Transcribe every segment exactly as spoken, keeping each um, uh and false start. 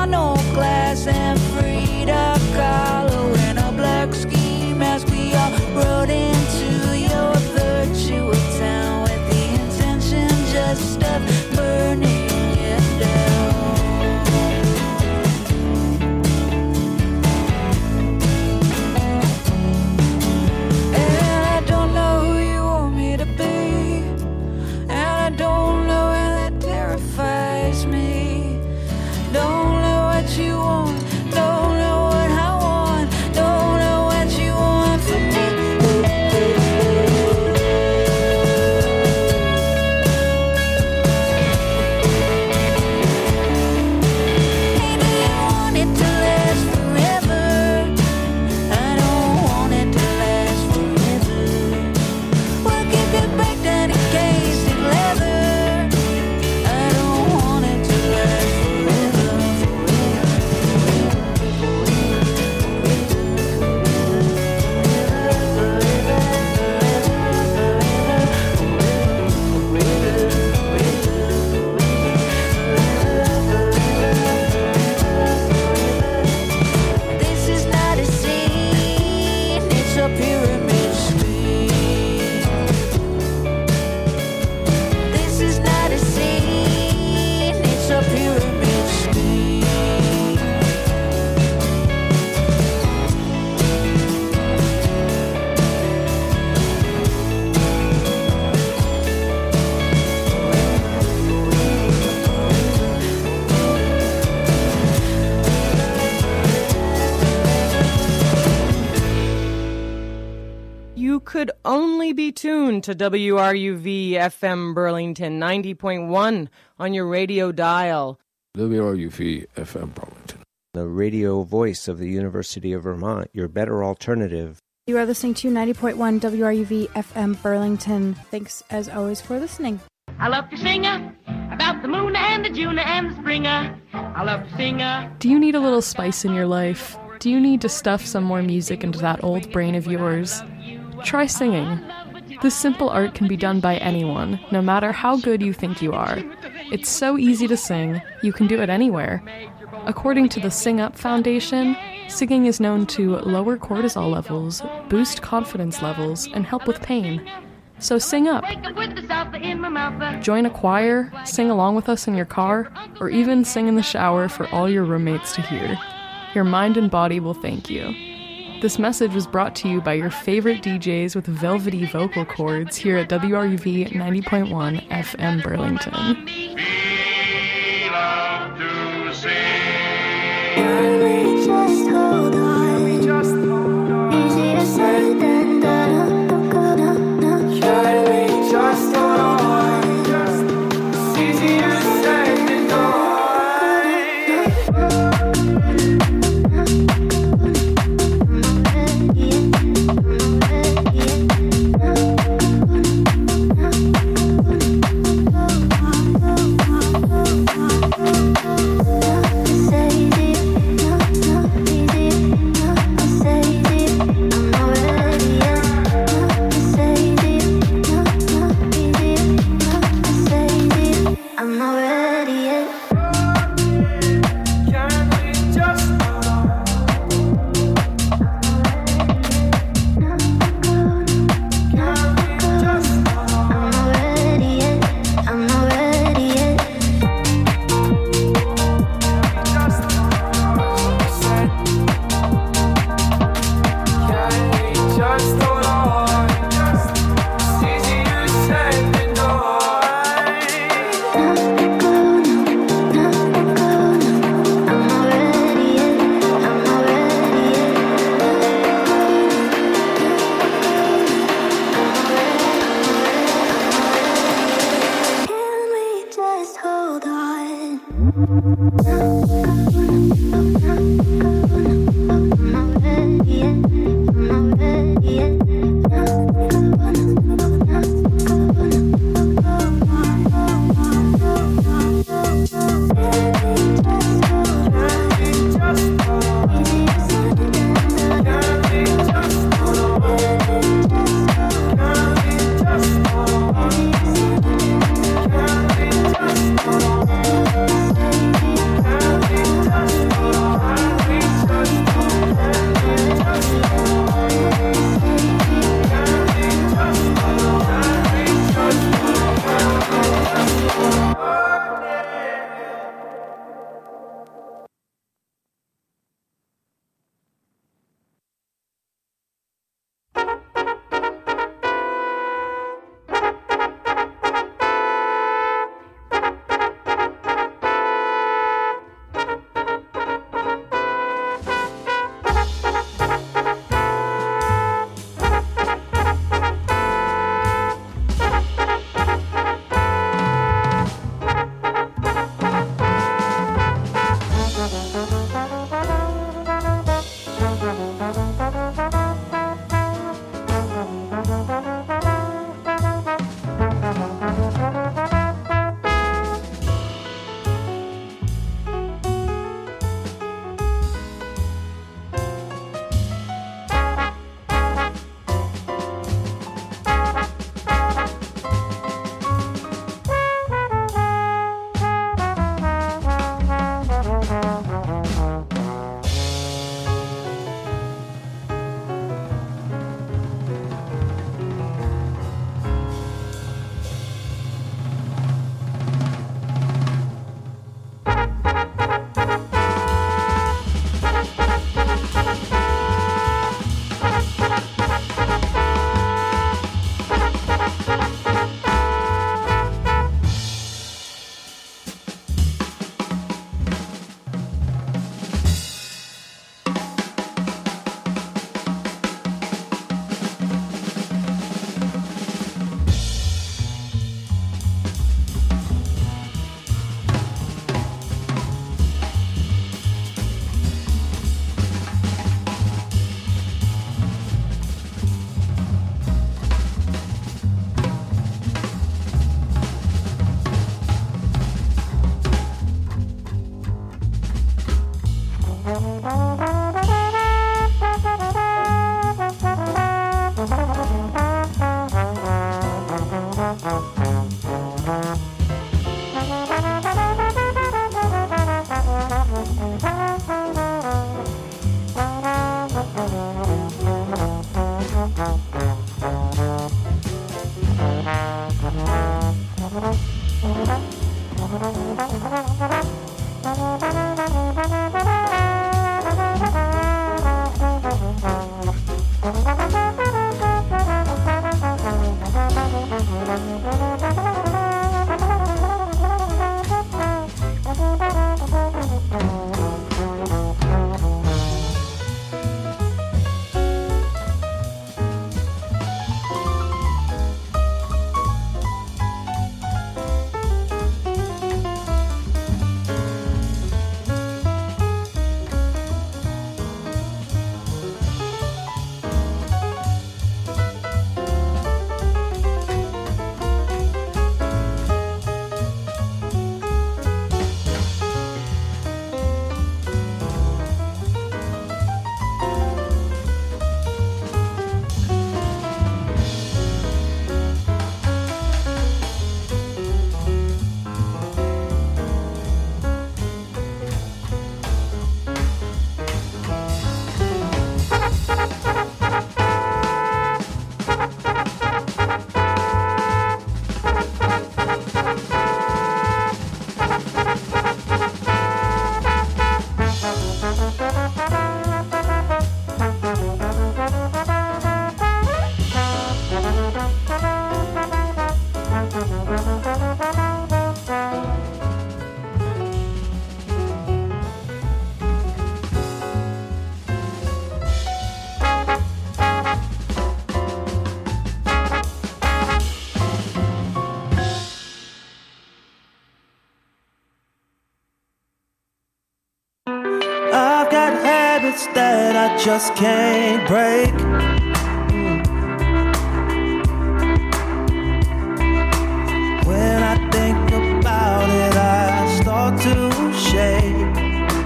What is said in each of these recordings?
on no glass and Frida Kahlo in a black ski mask. We all rode into your virtual town with the intention just of burning it down. And I don't know who you want me to be, and I don't know why that terrifies me. Don't know what you want, don't know what I want, don't know what you want from me. Hey, do you want it to last forever? I don't want it to last forever. We'll keep it baked and encased in leather. I don't want it to last This is not a scene, it's a pyramid scheme. This is not a scene, it's a pyramid scheme. You could only be tuned to W R U V F M Burlington ninety point one on your radio dial. W R U V F M Burlington. The radio voice of the University of Vermont, your better alternative. You are listening to ninety point one W R U V F M Burlington. Thanks, as always, for listening. I love to sing about the moon and the June and the spring. I love to sing. Do you need a little spice in your life? Do you need to stuff some more music into that old brain of yours? Try singing. This simple art can be done by anyone, no matter how good you think you are. It's so easy to sing, you can do it anywhere. According to the Sing Up Foundation, singing is known to lower cortisol levels, boost confidence levels, and help with pain. So sing up. Wake up with the salsa in my mouth. Join a choir, sing along with us in your car, or even sing in the shower for all your roommates to hear. Your mind and body will thank you. This message was brought to you by your favorite D Js with velvety vocal cords here at W R U V ninety point one F M Burlington. We love to sing. Can we just hold on? We just hold on. Easy to say than done. Can we just hold on? It's easier to say than done. It's easy, not, not easy. That I just can't break. When I think about it, I start to shake.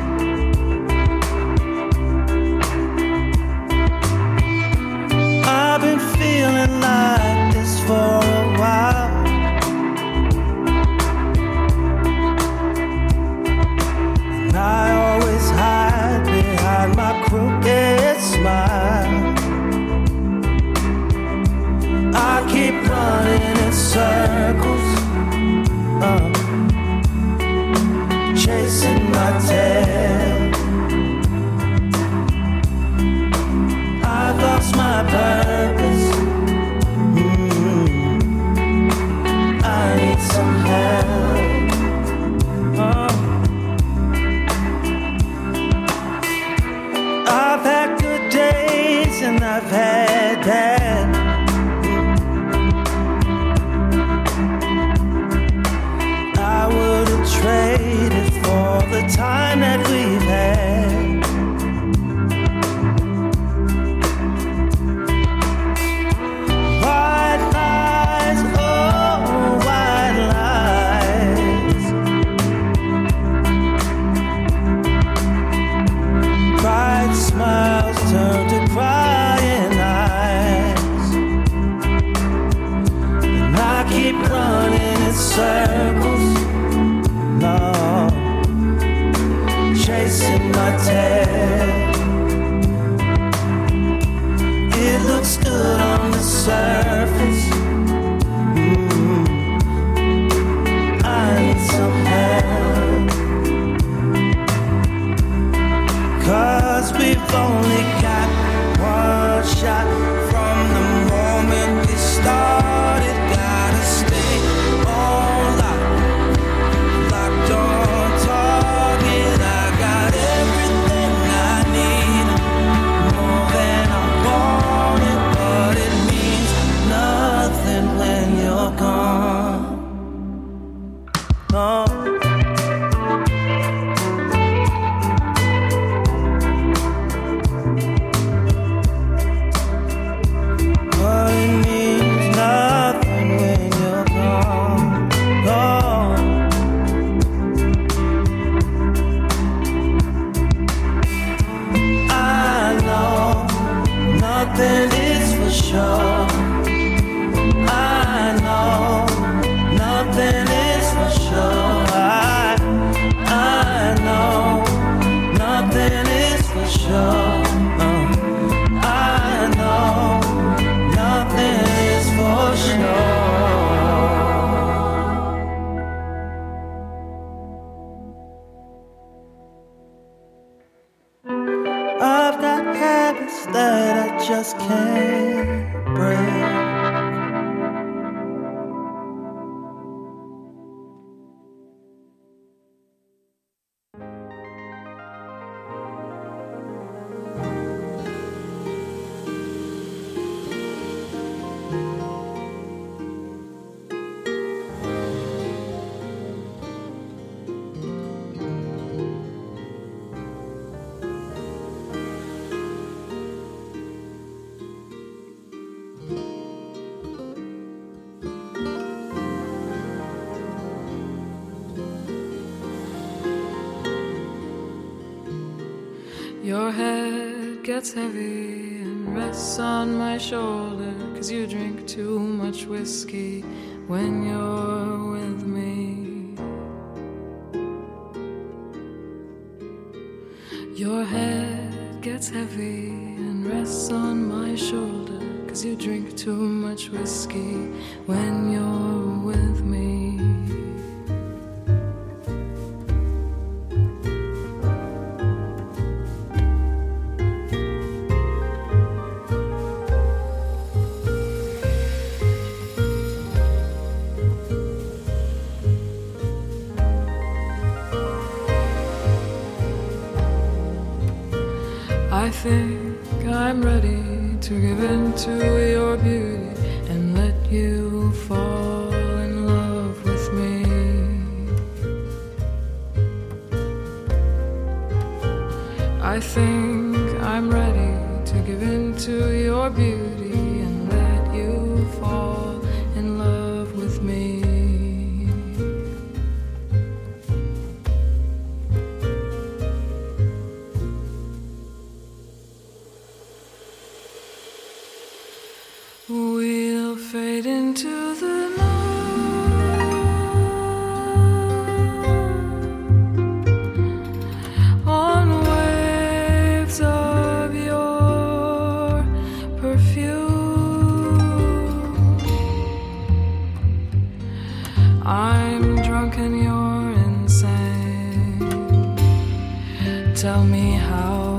I've been feeling like this for a while. And I always hide behind my crooked smile. I keep running in circles, uh, chasing my tail. I've lost my purpose. Mm-hmm. I need some help. Uh. I've had good days and I've had bad. I wouldn't trade it for the time that we chasing my tail. It looks good on the surface. Mm-hmm. I need some help, 'cause we've only got one shot from the moment we started. Gotta stay on lock, locked on target. I got everything I need, more than I wanted, but it means nothing when you're gone. Oh. Nothing is for sure. I know nothing is for sure. I, I know nothing is for sure. Uh, I know nothing is for sure. I've got habits that I just can't break. Your head gets heavy and rests on my shoulder, 'cause you drink too much whiskey when you're with me. Your head gets heavy and rests on my shoulder, 'cause you drink too much whiskey when you're with me. I think I'm ready to give in to your beauty and let you fall in love with me. I think I'm ready to give in to your beauty and let you fall in love with me. We'll fade into the night on waves of your perfume. I'm drunk and you're insane. Tell me how